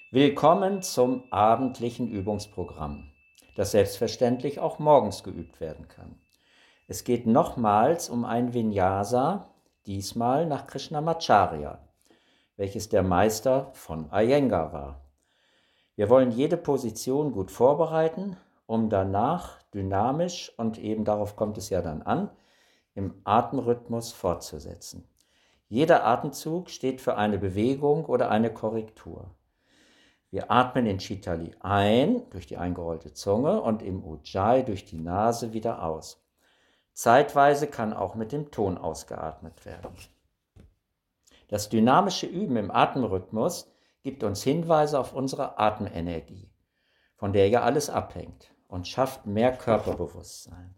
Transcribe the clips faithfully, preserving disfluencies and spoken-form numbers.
Willkommen zum abendlichen Übungsprogramm, das selbstverständlich auch morgens geübt werden kann. Es geht nochmals um ein Vinyasa, diesmal nach Krishnamacharya, welches der Meister von Iyengar war. Wir wollen jede Position gut vorbereiten, um danach dynamisch, und eben darauf kommt es ja dann an, im Atemrhythmus fortzusetzen. Jeder Atemzug steht für eine Bewegung oder eine Korrektur. Wir atmen in Chitali ein, durch die eingerollte Zunge, und im Ujjayi durch die Nase wieder aus. Zeitweise kann auch mit dem Ton ausgeatmet werden. Das dynamische Üben im Atemrhythmus gibt uns Hinweise auf unsere Atemenergie, von der ja alles abhängt, und schafft mehr Körperbewusstsein.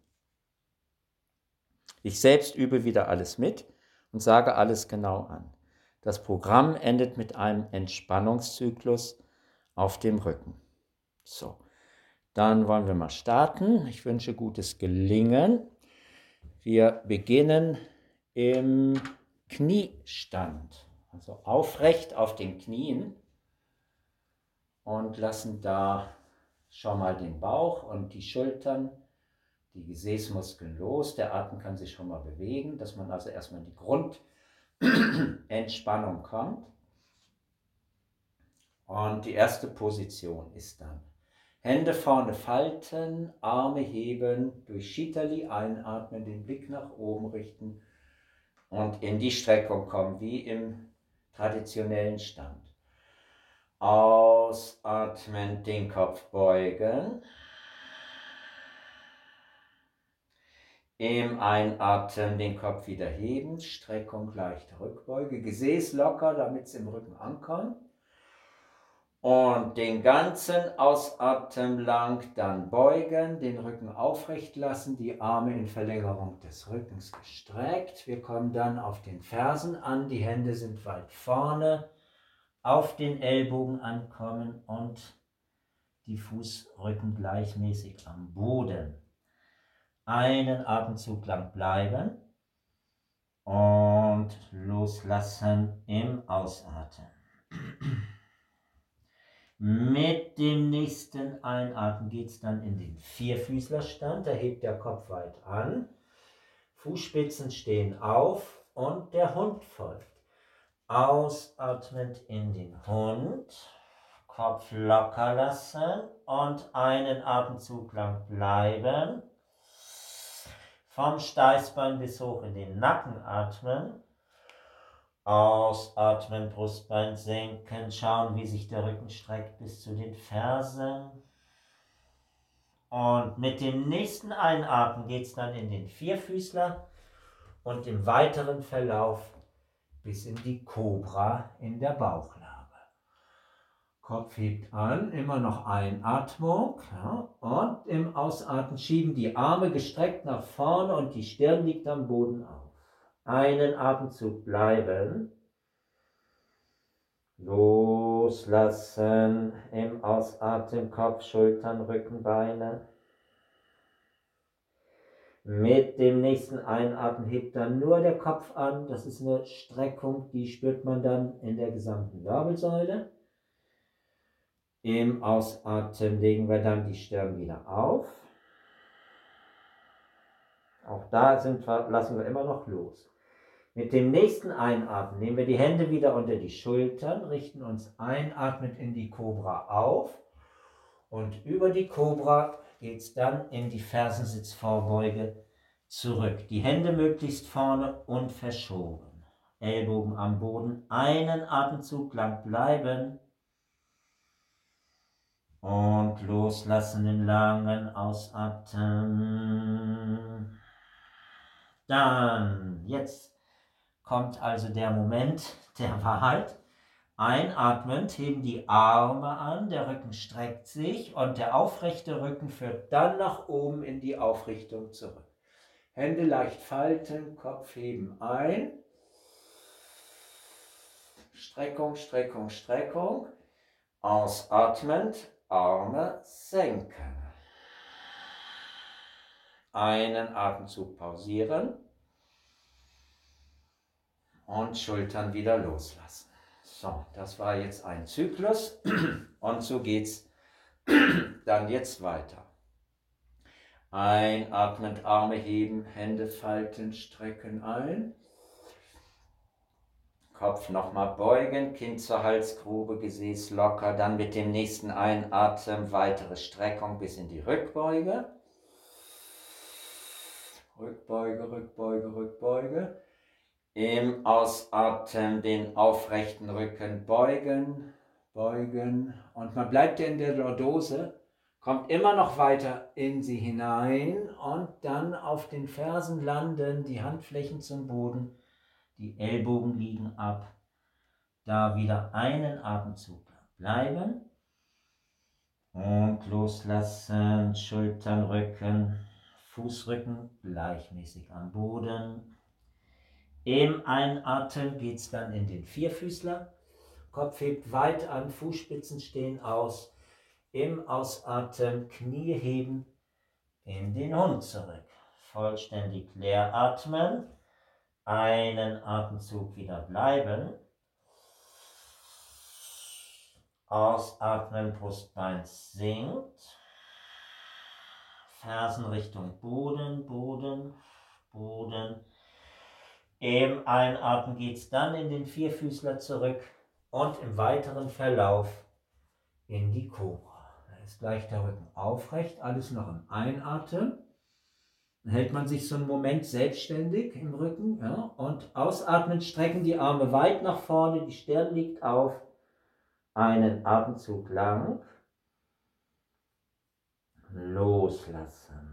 Ich selbst übe wieder alles mit und sage alles genau an. Das Programm endet mit einem Entspannungszyklus auf dem Rücken. So, dann wollen wir mal starten. Ich wünsche gutes Gelingen. Wir beginnen im Kniestand, also aufrecht auf den Knien, und lassen da schon mal den Bauch und die Schultern, die Gesäßmuskeln los. Der Atem kann sich schon mal bewegen, dass man also erstmal in die Grundentspannung kommt. Und die erste Position ist dann Hände vorne falten, Arme heben, durch Shitali einatmen, den Blick nach oben richten und in die Streckung kommen, wie im traditionellen Stand. Ausatmen, den Kopf beugen. Im Einatmen den Kopf wieder heben, Streckung, leichte Rückbeuge, Gesäß locker, damit es im Rücken ankommt. Und den ganzen Ausatmen lang dann beugen, den Rücken aufrecht lassen, die Arme in Verlängerung des Rückens gestreckt. Wir kommen dann auf den Fersen an, die Hände sind weit vorne, auf den Ellbogen ankommen und die Fußrücken gleichmäßig am Boden. Einen Atemzug lang bleiben und loslassen im Ausatmen. Mit dem nächsten Einatmen geht es dann in den Vierfüßlerstand. Da hebt der Kopf weit an, Fußspitzen stehen auf und der Hund folgt. Ausatmend in den Hund, Kopf locker lassen und einen Atemzug lang bleiben. Vom Steißbein bis hoch in den Nacken atmen. Ausatmen, Brustbein senken, schauen, wie sich der Rücken streckt bis zu den Fersen. Und mit dem nächsten Einatmen geht es dann in den Vierfüßler und im weiteren Verlauf bis in die Kobra in der Bauchlage. Kopf hebt an, immer noch Einatmung, ja, und im Ausatmen schieben die Arme gestreckt nach vorne und die Stirn liegt am Boden auf. Einen Atemzug bleiben. Loslassen im Ausatmen, Kopf, Schultern, Rücken, Beine. Mit dem nächsten Einatmen hebt dann nur der Kopf an. Das ist eine Streckung, die spürt man dann in der gesamten Wirbelsäule. Im Ausatmen legen wir dann die Stirn wieder auf. Auch da sind wir, lassen wir immer noch los. Mit dem nächsten Einatmen nehmen wir die Hände wieder unter die Schultern, richten uns einatmend in die Kobra auf und über die Kobra geht es dann in die Fersensitzvorbeuge zurück. Die Hände möglichst vorne und verschoben. Ellbogen am Boden, einen Atemzug lang bleiben und loslassen den langen Ausatmen. Dann, jetzt kommt also der Moment der Wahrheit. Einatmend heben die Arme an, der Rücken streckt sich und der aufrechte Rücken führt dann nach oben in die Aufrichtung zurück. Hände leicht falten, Kopf heben ein. Streckung, Streckung, Streckung. Ausatmend, Arme senken. Einen Atemzug pausieren. Und Schultern wieder loslassen. So, das war jetzt ein Zyklus und so geht's dann jetzt weiter. Einatmend, Arme heben, Hände falten, strecken ein. Kopf nochmal beugen, Kinn zur Halsgrube, Gesäß locker. Dann mit dem nächsten Einatmen weitere Streckung bis in die Rückbeuge. Rückbeuge, Rückbeuge, Rückbeuge. Im Ausatmen den aufrechten Rücken beugen, beugen. Und man bleibt ja in der Lordose, kommt immer noch weiter in sie hinein und dann auf den Fersen landen, die Handflächen zum Boden, die Ellbogen liegen ab. Da wieder einen Atemzug bleiben und loslassen, Schultern, Rücken, Fußrücken gleichmäßig am Boden. Im Einatmen geht es dann in den Vierfüßler. Kopf hebt weit an, Fußspitzen stehen aus. Im Ausatmen Knie heben, in den Hund zurück. Vollständig leer atmen. Einen Atemzug wieder bleiben. Ausatmen, Brustbein sinkt. Fersen Richtung Boden, Boden, Boden. Im Einatmen geht es dann in den Vierfüßler zurück und im weiteren Verlauf in die Kobra. Da ist gleich der Rücken aufrecht, alles noch im Einatmen. Dann hält man sich so einen Moment selbstständig im Rücken, ja, und ausatmen, strecken die Arme weit nach vorne, die Stirn liegt auf. Einen Atemzug lang. Loslassen.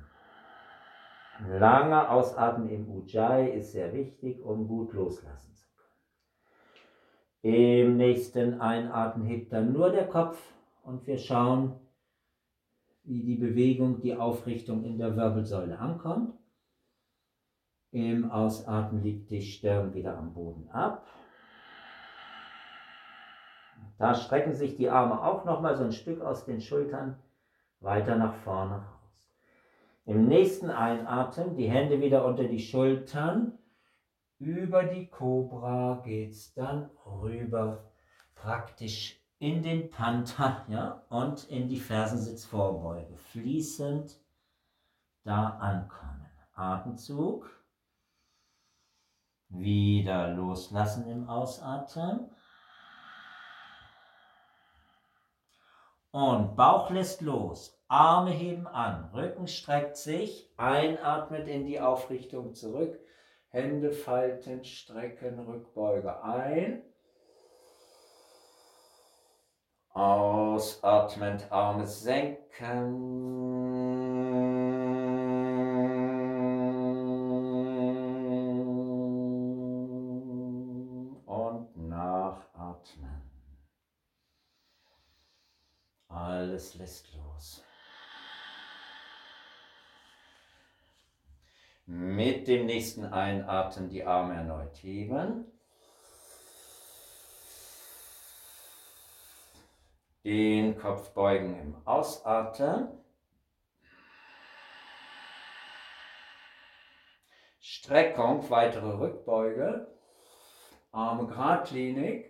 Lange Ausatmen im Ujjayi ist sehr wichtig, um gut loslassen zu können. Im nächsten Einatmen hebt dann nur der Kopf und wir schauen, wie die Bewegung, die Aufrichtung in der Wirbelsäule ankommt. Im Ausatmen liegt die Stirn wieder am Boden ab. Da strecken sich die Arme auch nochmal so ein Stück aus den Schultern weiter nach vorne raus. Im nächsten Einatmen die Hände wieder unter die Schultern. Über die Kobra geht es dann rüber, praktisch in den Pantha, ja, und in die Fersensitzvorbeuge. Fließend da ankommen. Atemzug. Wieder loslassen im Ausatmen. Und Bauch lässt los. Arme heben an, Rücken streckt sich, einatmet in die Aufrichtung zurück, Hände falten, strecken, Rückbeuge ein. Ausatmend, Arme senken. Und nachatmen. Alles lässt los. Mit dem nächsten Einatmen die Arme erneut heben. Den Kopf beugen im Ausatmen. Streckung, weitere Rückbeuge. Arme geradlinig.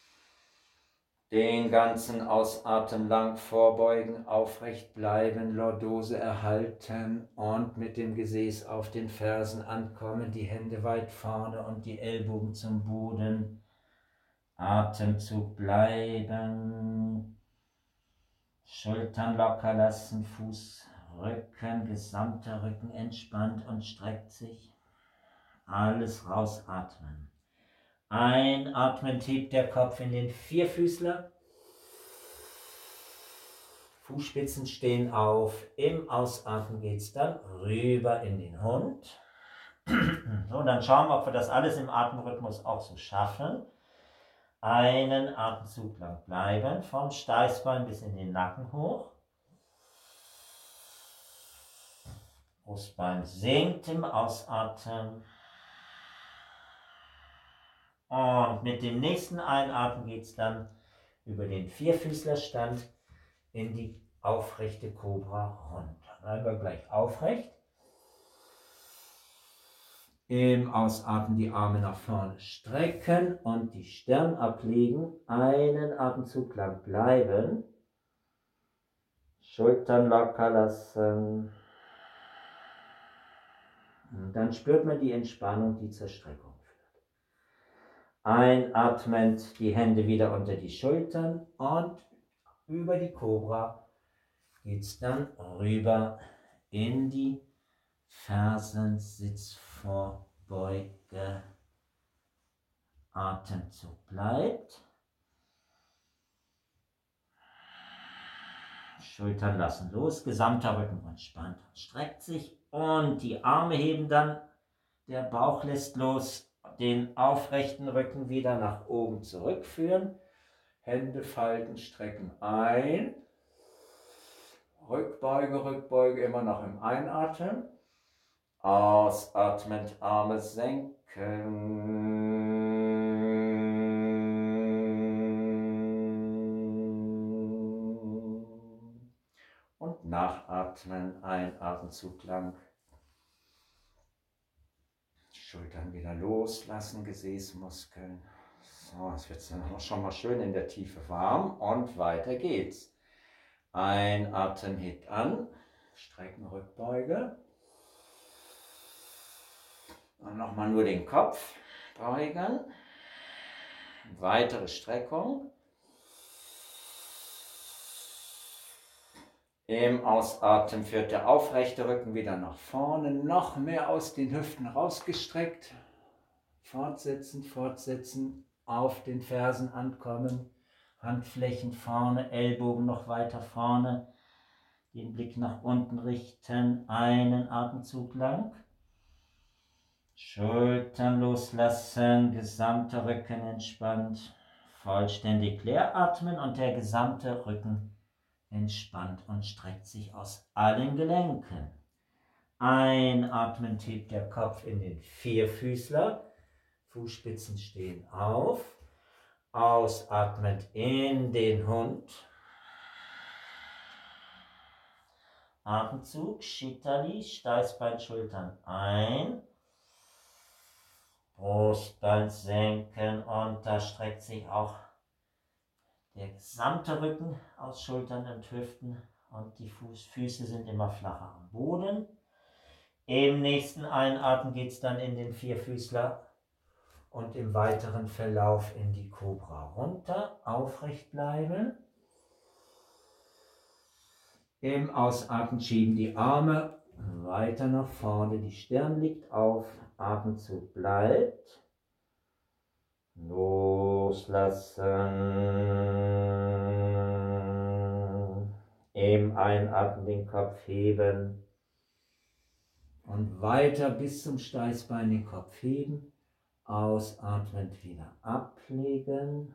Den ganzen Ausatmen lang vorbeugen, aufrecht bleiben, Lordose erhalten und mit dem Gesäß auf den Fersen ankommen, die Hände weit vorne und die Ellbogen zum Boden. Atemzug bleiben, Schultern locker lassen, Fuß, Rücken, gesamter Rücken entspannt und streckt sich. Alles rausatmen. Einatmen, hebt der Kopf in den Vierfüßler. Fußspitzen stehen auf. Im Ausatmen geht es dann rüber in den Hund. So, dann schauen wir, ob wir das alles im Atemrhythmus auch so schaffen. Einen Atemzug lang bleiben, vom Steißbein bis in den Nacken hoch. Brustbein sinkt im Ausatmen. Und mit dem nächsten Einatmen geht es dann über den Vierfüßlerstand in die aufrechte Kobra runter. Bleiben wir gleich aufrecht. Im Ausatmen die Arme nach vorne strecken und die Stirn ablegen. Einen Atemzug lang bleiben. Schultern locker lassen. Und dann spürt man die Entspannung, die zur Streckung führt. Einatmend die Hände wieder unter die Schultern und über die Kobra geht es dann rüber in die Fersensitzvorbeuge. Atemzug bleibt. Schultern lassen los, gesamter Rücken entspannt und streckt sich und die Arme heben dann, der Bauch lässt los, den aufrechten Rücken wieder nach oben zurückführen, Hände falten, strecken ein, Rückbeuge, Rückbeuge immer noch im Einatmen, ausatmend Arme senken. Und nachatmen, ein Atemzug lang. Schultern wieder loslassen, Gesäßmuskeln. So, jetzt wird es dann schon mal schön in der Tiefe warm und weiter geht's. Einatmen hebt an, strecken, Rückbeuge. Und nochmal nur den Kopf beugen. Weitere Streckung. Im Ausatmen führt der aufrechte Rücken wieder nach vorne, noch mehr aus den Hüften rausgestreckt. Fortsetzen, fortsetzen, auf den Fersen ankommen, Handflächen vorne, Ellbogen noch weiter vorne, den Blick nach unten richten, einen Atemzug lang. Schultern loslassen, gesamter Rücken entspannt, vollständig leer atmen und der gesamte Rücken entspannt und streckt sich aus allen Gelenken. Einatmend hebt der Kopf in den Vierfüßler, Fußspitzen stehen auf. Ausatmend in den Hund. Atemzug, Shitali, Steißbein, Schultern ein. Brustbein senken und da streckt sich auch der gesamte Rücken aus Schultern und Hüften und die Fuß, Füße sind immer flacher am Boden. Im nächsten Einatmen geht es dann in den Vierfüßler und im weiteren Verlauf in die Kobra runter. Aufrecht bleiben. Im Ausatmen schieben die Arme weiter nach vorne, die Stirn liegt auf, Atemzug bleibt. Loslassen. Im Einatmen den Kopf heben. Und weiter bis zum Steißbein den Kopf heben. Ausatmend wieder ablegen.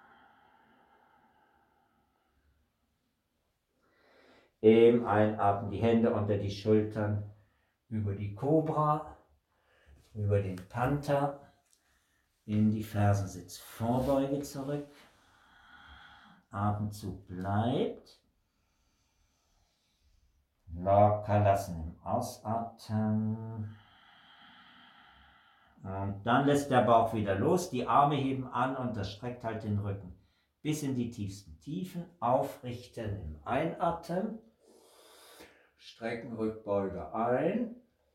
Im Einatmen die Hände unter die Schultern, über die Kobra, über den Panther, in die Fersensitzvorbeuge zurück. Atemzug bleibt. Locker lassen im Ausatmen. Und dann lässt der Bauch wieder los, die Arme heben an und das streckt halt den Rücken bis in die tiefsten Tiefen. Aufrichten im Einatmen. Strecken, Rückbeuge ein.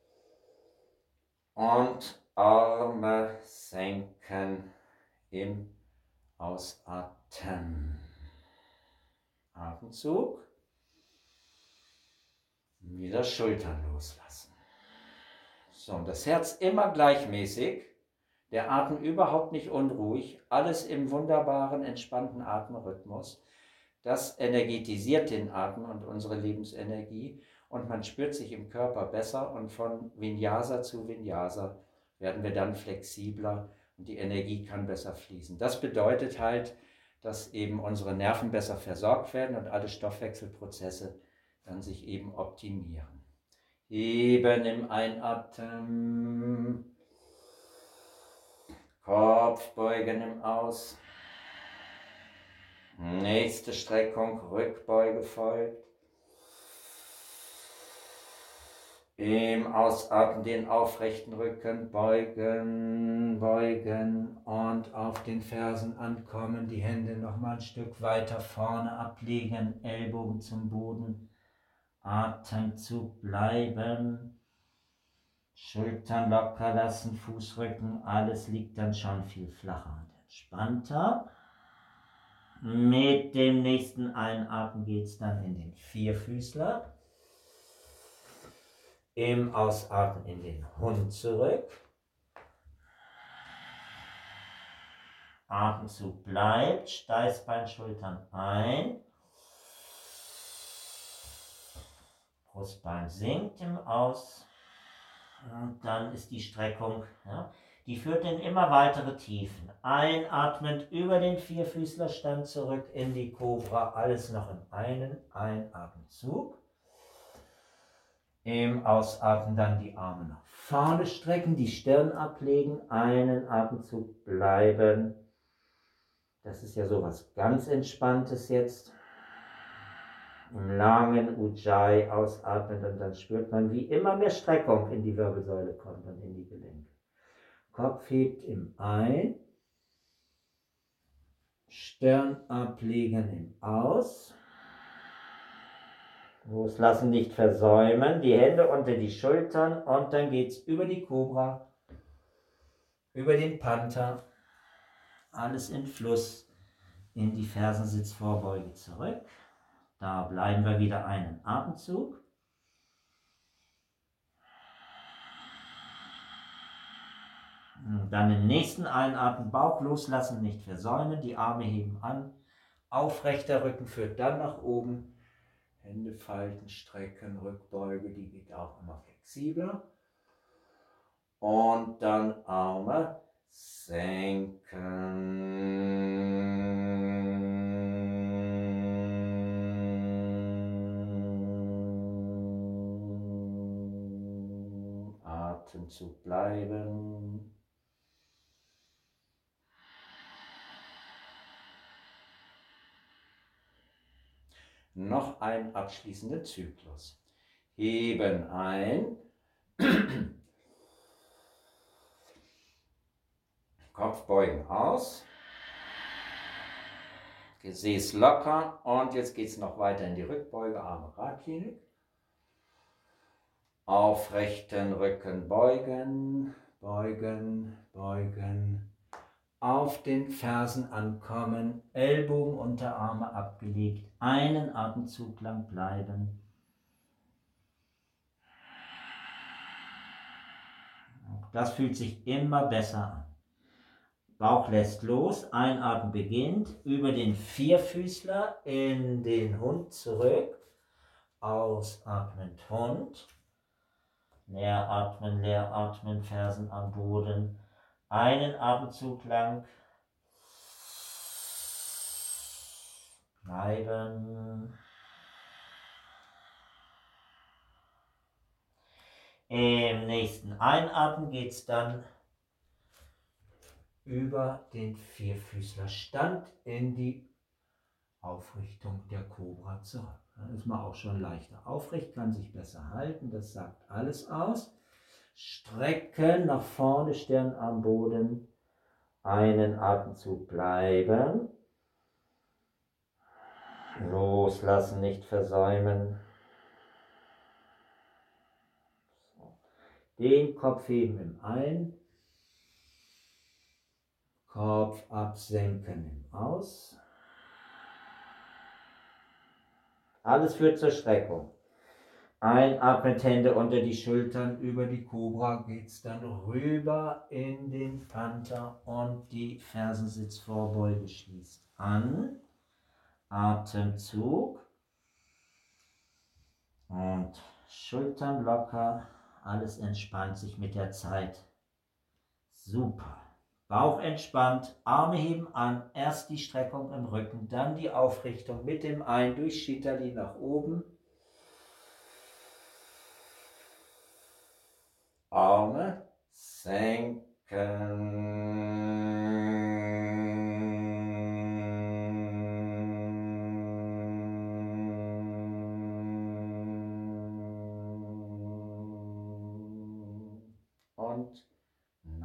Und Arme senken im Ausatmen. Atemzug. Wieder Schultern loslassen. So, und das Herz immer gleichmäßig, der Atem überhaupt nicht unruhig, alles im wunderbaren, entspannten Atemrhythmus. Das energetisiert den Atem und unsere Lebensenergie und man spürt sich im Körper besser und von Vinyasa zu Vinyasa werden wir dann flexibler und die Energie kann besser fließen. Das bedeutet halt, dass eben unsere Nerven besser versorgt werden und alle Stoffwechselprozesse dann sich eben optimieren. Heben im Einatmen, Kopf beugen im Aus. Nächste Streckung, Rückbeuge folgt. Im Ausatmen den aufrechten Rücken beugen, beugen und auf den Fersen ankommen, die Hände nochmal ein Stück weiter vorne ablegen, Ellbogen zum Boden, Atemzug bleiben, Schultern locker lassen, Fußrücken, alles liegt dann schon viel flacher und entspannter. Mit dem nächsten Einatmen geht es dann in den Vierfüßler. Im Ausatmen in den Hund zurück. Atemzug bleibt, Steißbein, Schultern ein. Brustbein sinkt im Aus. Und dann ist die Streckung, ja, die führt in immer weitere Tiefen. Einatmend über den Vierfüßlerstand zurück in die Kobra, alles noch in einen Einatemzug. Im Ausatmen dann die Arme nach vorne strecken, die Stirn ablegen, einen Atemzug bleiben. Das ist ja sowas ganz Entspanntes jetzt. Im langen Ujjayi ausatmen und dann spürt man, wie immer mehr Streckung in die Wirbelsäule kommt und in die Gelenke. Kopf hebt im Ein, Stirn ablegen im Aus. Loslassen, nicht versäumen, die Hände unter die Schultern und dann geht es über die Kobra, über den Panther, alles in Fluss, in die Fersensitzvorbeuge zurück. Da bleiben wir wieder einen Atemzug. Und dann im nächsten Einatmen Bauch loslassen, nicht versäumen, die Arme heben an, aufrechter Rücken führt dann nach oben. Hände falten, strecken, Rückbeuge, die geht auch immer flexibler. Und dann Arme senken. Atemzug bleiben. Noch ein abschließender Zyklus. Heben ein. Kopf beugen aus. Gesäß locker. Und jetzt geht es noch weiter in die Rückbeuge, Arme geradlinig. Aufrechten Rücken beugen, beugen, beugen. Auf den Fersen ankommen, Ellbogen, Unterarme abgelegt, einen Atemzug lang bleiben. Das fühlt sich immer besser an. Bauch lässt los, Einatmen beginnt, über den Vierfüßler in den Hund zurück, ausatmend Hund, leer atmen, leer atmen, Fersen am Boden, einen Atemzug lang bleiben. Im nächsten Einatmen geht es dann über den Vierfüßlerstand in die Aufrichtung der Kobra zurück. Dann ist man auch schon leichter aufrecht, kann sich besser halten, das sagt alles aus. Strecken nach vorne, Stirn am Boden, einen Atemzug bleiben. Loslassen, nicht versäumen. Den Kopf heben im Ein. Kopf absenken im Aus. Alles führt zur Streckung. Einatmen, Hände unter die Schultern, über die Kobra geht es dann rüber in den Panther und die Fersensitzvorbeuge schließt an. Atemzug und Schultern locker, alles entspannt sich mit der Zeit. Super. Bauch entspannt, Arme heben an, erst die Streckung im Rücken, dann die Aufrichtung mit dem Ein durch Shitali nach oben. Arme senken.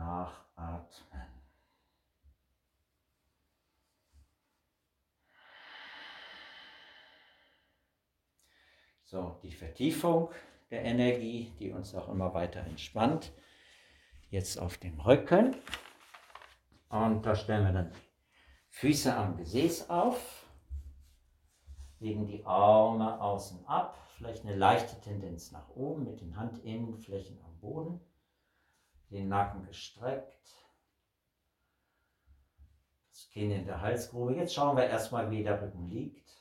nachatmen. So, die Vertiefung der Energie, die uns auch immer weiter entspannt. Jetzt auf dem Rücken. Und da stellen wir dann die Füße am Gesäß auf, legen die Arme außen ab, vielleicht eine leichte Tendenz nach oben mit den Handinnenflächen am Boden, den Nacken gestreckt, das Kinn in der Halsgrube. Jetzt schauen wir erstmal, wie der Rücken liegt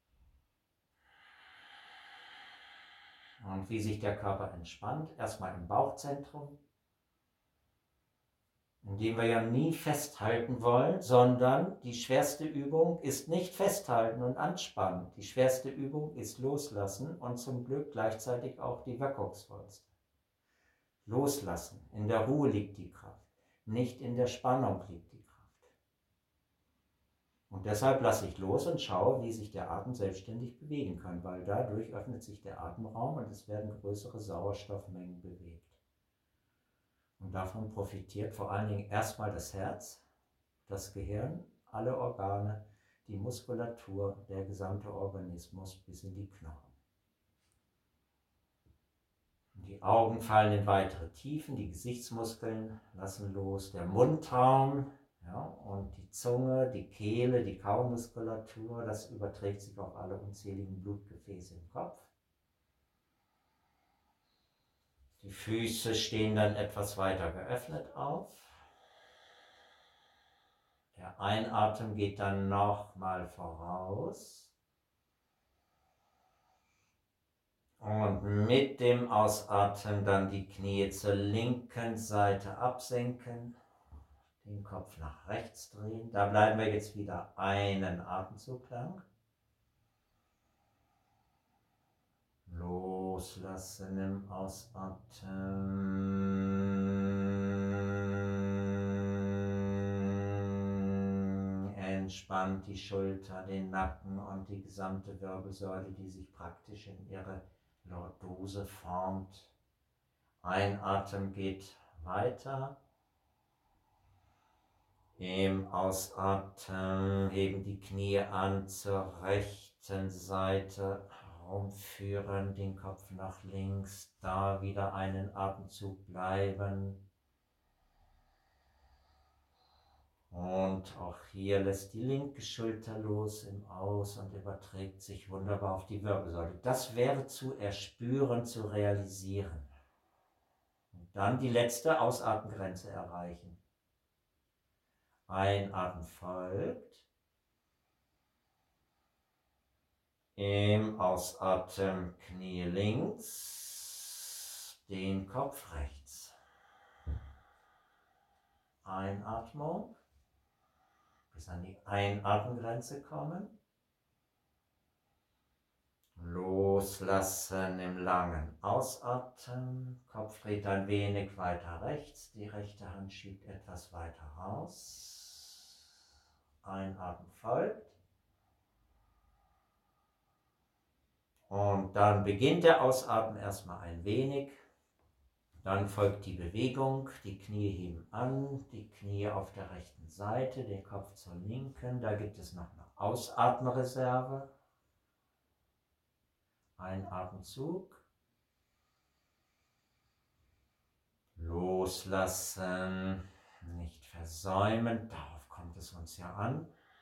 und wie sich der Körper entspannt. Erstmal im Bauchzentrum, indem wir ja nie festhalten wollen, sondern die schwerste Übung ist nicht festhalten und anspannen. Die schwerste Übung ist loslassen und zum Glück gleichzeitig auch die wirkungsvollste. Loslassen. In der Ruhe liegt die Kraft, nicht in der Spannung liegt die Kraft. Und deshalb lasse ich los und schaue, wie sich der Atem selbstständig bewegen kann, weil dadurch öffnet sich der Atemraum und es werden größere Sauerstoffmengen bewegt. Und davon profitiert vor allen Dingen erstmal das Herz, das Gehirn, alle Organe, die Muskulatur, der gesamte Organismus bis in die Knochen. Die Augen fallen in weitere Tiefen, die Gesichtsmuskeln lassen los, der Mundraum, ja, und die Zunge, die Kehle, die Kaumuskulatur, das überträgt sich auf alle unzähligen Blutgefäße im Kopf. Die Füße stehen dann etwas weiter geöffnet auf. Der Einatmen geht dann nochmal voraus. Und mit dem Ausatmen dann die Knie zur linken Seite absenken, den Kopf nach rechts drehen. Da bleiben wir jetzt wieder einen Atemzug lang. Loslassen im Ausatmen. Entspannt die Schulter, den Nacken und die gesamte Wirbelsäule, die sich praktisch in ihre Lordose formt. Einatmen geht weiter. Im Ausatmen heben die Knie an zur rechten Seite, rumführen, den Kopf nach links, da wieder einen Atemzug bleiben. Und auch hier lässt die linke Schulter los im Aus und überträgt sich wunderbar auf die Wirbelsäule. Das wäre zu erspüren, zu realisieren. Und dann die letzte Ausatmengrenze erreichen. Einatmen folgt. Im Ausatmen Knie links, den Kopf rechts. Einatmung. Bis an die Einatmengrenze kommen. Loslassen im langen Ausatmen. Kopf dreht ein wenig weiter rechts. Die rechte Hand schiebt etwas weiter raus. Einatmen folgt. Und dann beginnt der Ausatmen erstmal ein wenig. Dann folgt die Bewegung, die Knie heben an, die Knie auf der rechten Seite, den Kopf zur linken. Da gibt es noch eine Ausatmenreserve. Ein Atemzug. Loslassen, nicht versäumen, darauf kommt es uns ja an.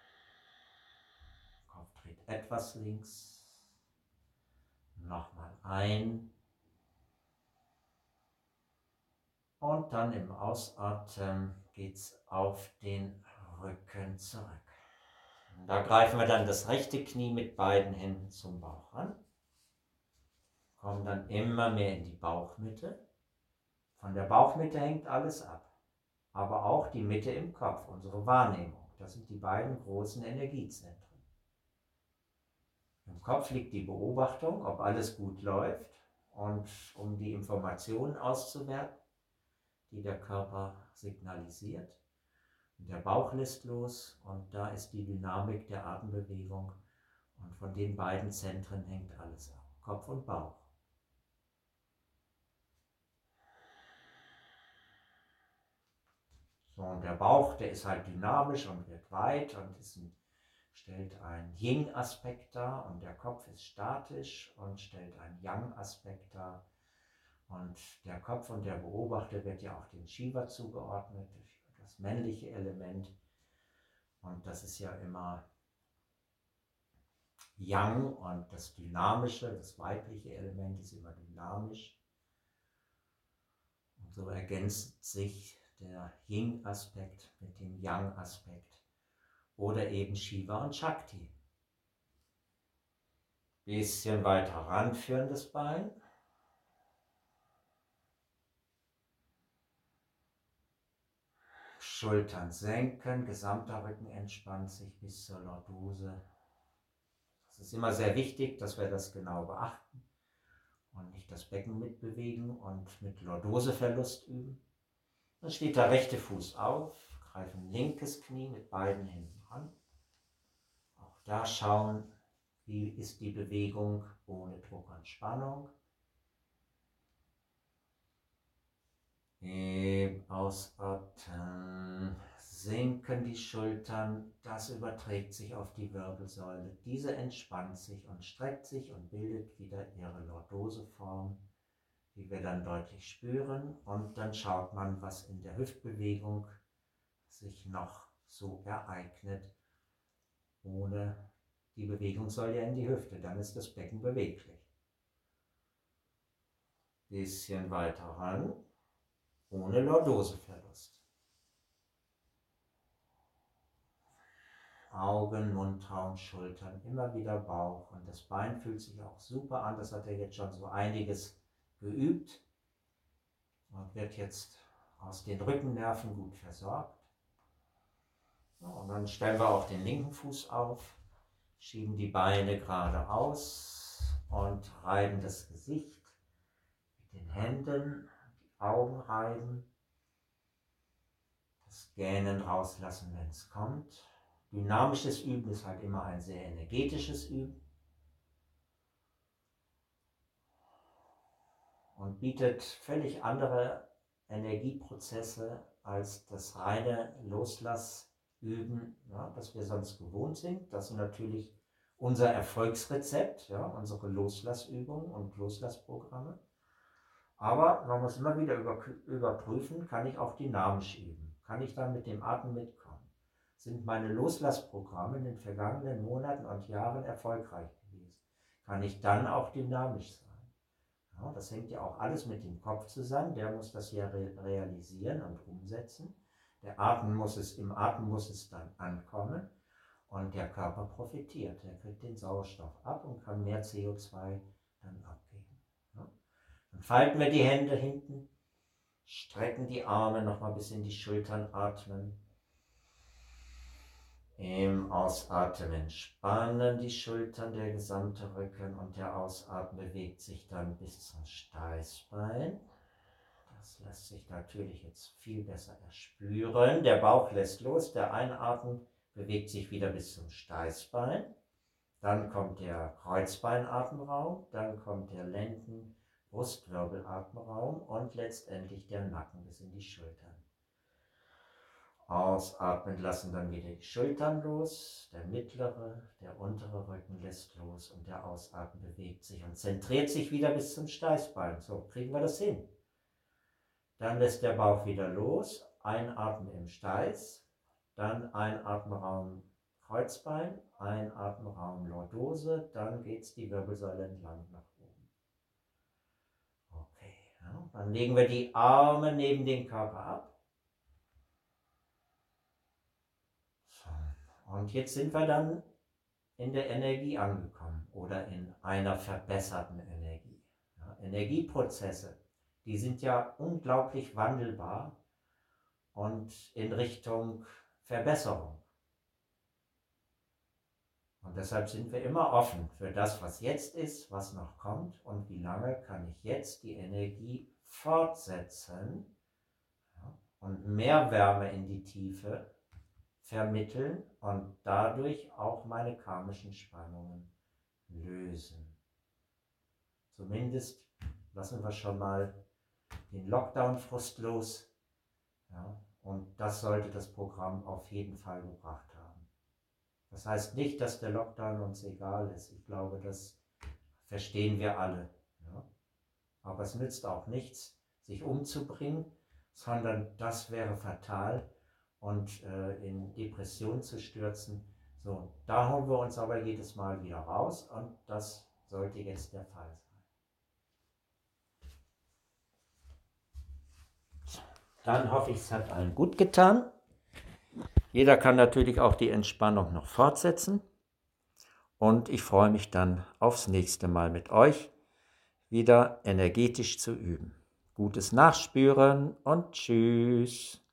Kopf dreht etwas links. Nochmal ein. Und dann im Ausatmen geht es auf den Rücken zurück. Und da greifen wir dann das rechte Knie mit beiden Händen zum Bauch ran. Kommen dann immer mehr in die Bauchmitte. Von der Bauchmitte hängt alles ab. Aber auch die Mitte im Kopf, unsere Wahrnehmung. Das sind die beiden großen Energiezentren. Im Kopf liegt die Beobachtung, ob alles gut läuft und um die Informationen auszuwerten, die der Körper signalisiert. Und der Bauch lässt los und da ist die Dynamik der Atembewegung und von den beiden Zentren hängt alles ab, Kopf und Bauch. So, und der Bauch, der ist halt dynamisch und wird weit und ist ein, stellt einen Yin-Aspekt dar, und der Kopf ist statisch und stellt einen Yang-Aspekt dar. Und der Kopf und der Beobachter wird ja auch dem Shiva zugeordnet, das männliche Element. Und das ist ja immer Yang, und das Dynamische, das weibliche Element ist immer dynamisch. Und so ergänzt sich der Yin-Aspekt mit dem Yang-Aspekt. Oder eben Shiva und Shakti. Bisschen weiter ranführen das Bein. Schultern senken, gesamter Rücken entspannt sich bis zur Lordose. Es ist immer sehr wichtig, dass wir das genau beachten und nicht das Becken mitbewegen und mit Lordoseverlust üben. Dann steht der rechte Fuß auf, greifen linkes Knie mit beiden Händen an. Auch da schauen, wie ist die Bewegung ohne Druck und Spannung. Im Ausatmen sinken die Schultern, das überträgt sich auf die Wirbelsäule. Diese entspannt sich und streckt sich und bildet wieder ihre Lordoseform, die wir dann deutlich spüren. Und dann schaut man, was in der Hüftbewegung sich noch so ereignet. Ohne die Bewegung soll ja in die Hüfte, dann ist das Becken beweglich. Bisschen weiter ran, ohne Lordoseverlust. Augen, Mundraum, Schultern, immer wieder Bauch, und das Bein fühlt sich auch super an. Das hat er jetzt schon so einiges geübt und wird jetzt aus den Rückennerven gut versorgt. Ja, und dann stellen wir auch den linken Fuß auf, schieben die Beine geradeaus und reiben das Gesicht mit den Händen, die Augen reiben, das Gähnen rauslassen, wenn es kommt. Dynamisches Üben ist halt immer ein sehr energetisches Üben und bietet völlig andere Energieprozesse als das reine Loslassüben, ja, das wir sonst gewohnt sind. Das ist natürlich unser Erfolgsrezept, ja, unsere Loslassübungen und Loslassprogramme. Aber man muss immer wieder überprüfen, kann ich auch dynamisch üben? Kann ich dann mit dem Atem mitkommen? Sind meine Loslassprogramme in den vergangenen Monaten und Jahren erfolgreich gewesen? Kann ich dann auch dynamisch sein? Ja, das hängt ja auch alles mit dem Kopf zusammen, der muss das ja realisieren und umsetzen. Der Atem muss es, im Atem muss es dann ankommen und der Körper profitiert. Er kriegt den Sauerstoff ab und kann mehr C O zwei dann abgeben. Ja. Dann falten wir die Hände hinten, strecken die Arme nochmal bis in die Schultern, atmen. Im Ausatmen entspannen die Schultern, der gesamte Rücken, und der Ausatmen bewegt sich dann bis zum Steißbein. Das lässt sich natürlich jetzt viel besser erspüren. Der Bauch lässt los, der Einatmen bewegt sich wieder bis zum Steißbein. Dann kommt der Kreuzbeinatemraum, dann kommt der Lenden-Brustwirbelatemraum und letztendlich der Nacken bis in die Schultern. Ausatmen, lassen dann wieder die Schultern los, der mittlere, der untere Rücken lässt los und der Ausatmen bewegt sich und zentriert sich wieder bis zum Steißbein. So kriegen wir das hin. Dann lässt der Bauch wieder los, einatmen im Steiß, dann Einatmenraum Kreuzbein, Einatmenraum Lordose, dann geht es die Wirbelsäule entlang nach oben. Okay, ja, dann legen wir die Arme neben den Körper ab. Und jetzt sind wir dann in der Energie angekommen oder in einer verbesserten Energie. Ja, Energieprozesse, die sind ja unglaublich wandelbar und in Richtung Verbesserung. Und deshalb sind wir immer offen für das, was jetzt ist, was noch kommt und wie lange kann ich jetzt die Energie fortsetzen, ja, und mehr Wärme in die Tiefe vermitteln und dadurch auch meine karmischen Spannungen lösen. Zumindest lassen wir schon mal den Lockdown-Frust los, ja, Und das sollte das Programm auf jeden Fall gebracht haben. Das heißt nicht, dass der Lockdown uns egal ist. Ich glaube, das verstehen wir alle. Ja? Aber es nützt auch nichts, sich umzubringen, sondern das wäre fatal und äh, in Depression zu stürzen. So, da holen wir uns aber jedes Mal wieder raus und das sollte jetzt der Fall sein. Dann hoffe ich, es hat allen gut getan. Jeder kann natürlich auch die Entspannung noch fortsetzen. Und ich freue mich dann aufs nächste Mal mit euch wieder energetisch zu üben. Gutes Nachspüren und tschüss.